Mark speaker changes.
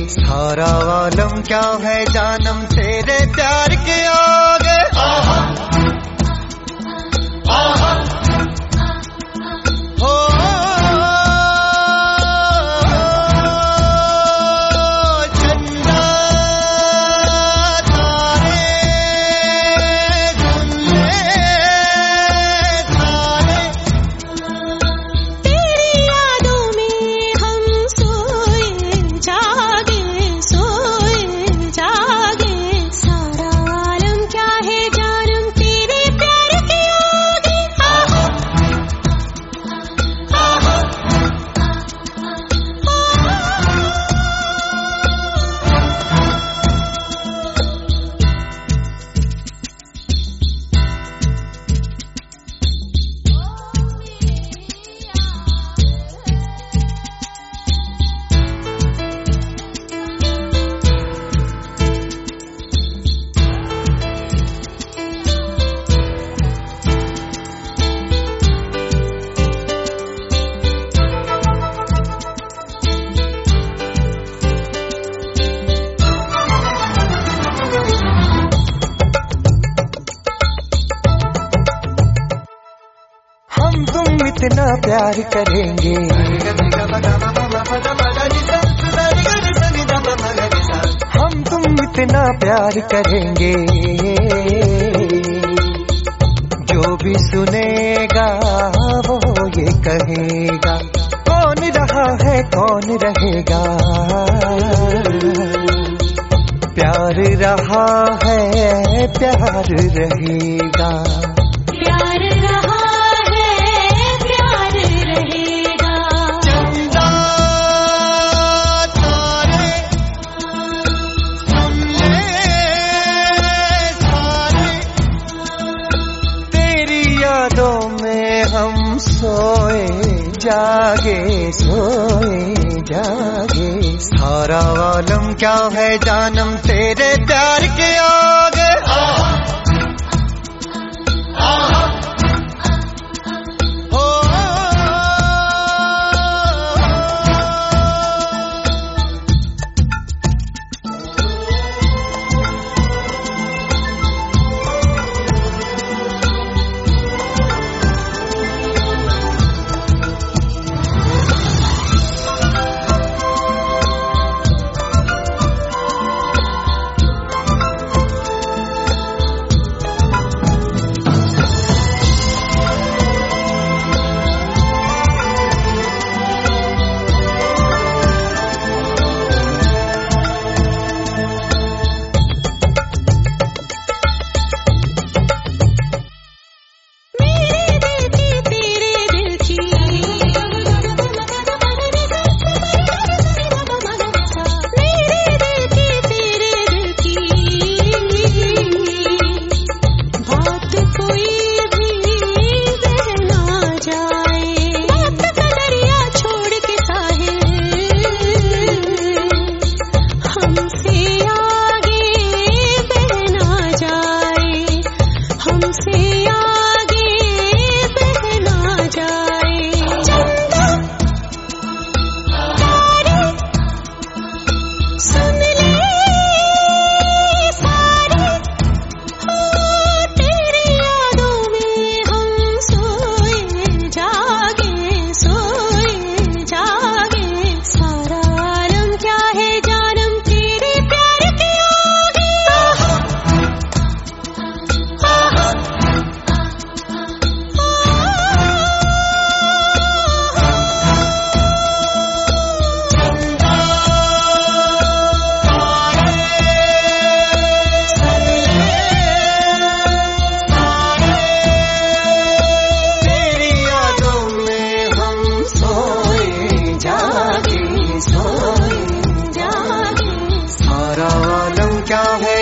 Speaker 1: सारा आलम क्या है जानम तेरे प्यार के आगे। आहा आहा हो चंदा तारे धुंधले तारे
Speaker 2: तेरी यादों में हम सोए जागे सारा आलम क्या है जानम तेरे प्यार के आगे। आहा आहा
Speaker 1: हम तुम इतना प्यार करेंगे, हम तुम इतना प्यार करेंगे, जो भी सुनेगा वो ये कहेगा कौन रहा है कौन रहेगा। प्यार रहा है प्यार रहेगा,
Speaker 2: प्यार रहा है प्यार रहेगा।
Speaker 1: चंदा तारे धुंधले तारे तेरी यादों में हम सोए जागे सारा आलम क्या है जानम तेरे प्यार के आगे। आहा आहा हो क्या है